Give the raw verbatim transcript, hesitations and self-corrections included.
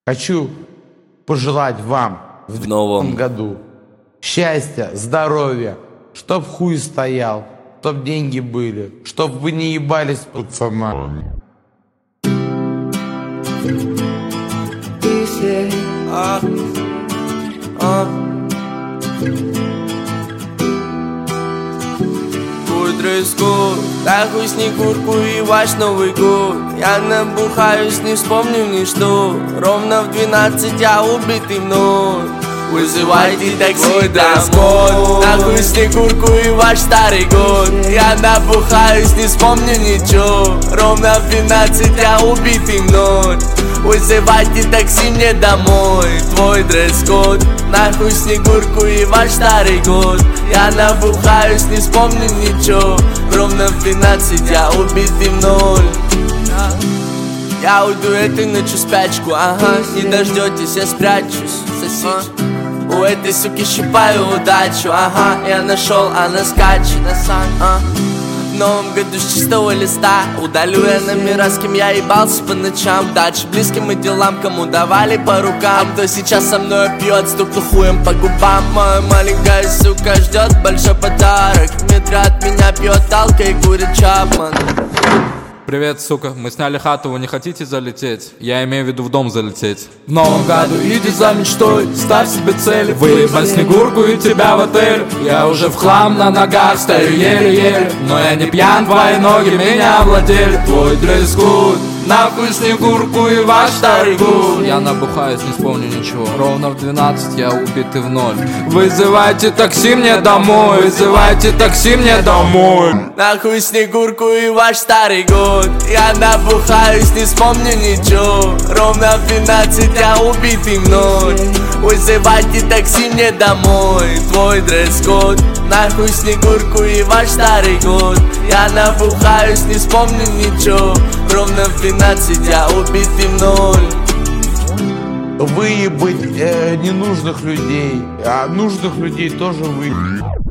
Хочу пожелать вам в новом году счастья, здоровья, чтоб хуй стоял, чтоб деньги были, чтоб вы не ебались с пацанами. А, а. Твой дресс-код, нахуй Снегурку и ваш Новый год. Я набухаюсь, не вспомню ничто. Ровно в двенадцать я убитый мной. Вызывайте такси домой. Нахуй Снегурку и ваш старый год. Я набухаюсь, не вспомню ничего. Ровно в двенадцать я убитый мной. Вызывайте такси мне домой. Твой дресс-код, нахуй Снегурку и ваш старый год. Я набухаюсь, не вспомню ничего. Ровно в двенадцать я убитый в ноль. Я уйду этой ночью в спячку, ага. Не дождетесь, я спрячусь. Сосите. У этой суки щипаю удачу, ага. Я нашел, она скачет, а. В новом году с чистого листа удалю я номера, с кем я ебался по ночам. Дальше близким и делам, кому давали по рукам. Кто сейчас со мной пьет, стукну хуем по губам. Моя маленькая сука ждет большой подарок. В метре от меня пьет талка и курит Чапман. Привет, сука, мы сняли хату, вы не хотите залететь? Я имею в виду в дом залететь. В новом году иди за мечтой, ставь себе цель. Выебать Снегурку и тебя в отель. Я уже в хлам на ногах, стою еле-еле. Но я не пьян, твои ноги меня овладели. Твой дресс-код, нахуй Снегурку и ваш старый год. Я набухаюсь, не вспомню ничего. Ровно в двенадцать я убитый в ноль. Вызывайте такси мне домой. Вызывайте такси мне домой. Нахуй Снегурку и ваш старый год. Я набухаюсь, не вспомню ничего. Ровно в двенадцать я убитый мной. Вызывайте такси мне домой. Твой дресс-код, нахуй Снегурку и ваш старый год. Я набухаюсь, не вспомню ничего. Ровно в двенадцать я убитый в ноль. Выебать э, ненужных людей, а нужных людей тоже выебать.